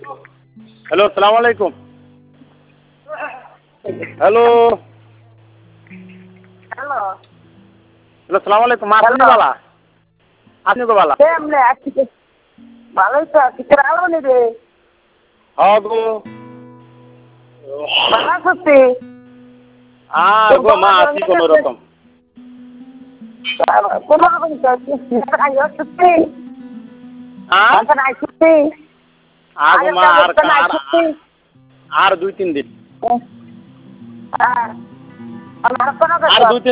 Hello, আসসালামু আলাইকুম। Hello, hello hello, আসসালামু আলাইকুম। মা আপনি হ্যালো বালা, আপনি গো বালা। কেমনে আছি? ভালোই তো আছি। তোর আলো নি রে? হ্যাঁ গো। ভালো আছি। আর তোর গো মা গলা আছি জড়িয়ে কোন গেছে। রকম। কোনো রকম খাই আসছি। হ্যাঁ? এখন আইসি। আগো আগের মা কাজ আর করতে না আর আইসি। আর 2-3 দিন। হ্যাঁ। আর কোনো আর কাজ 2-3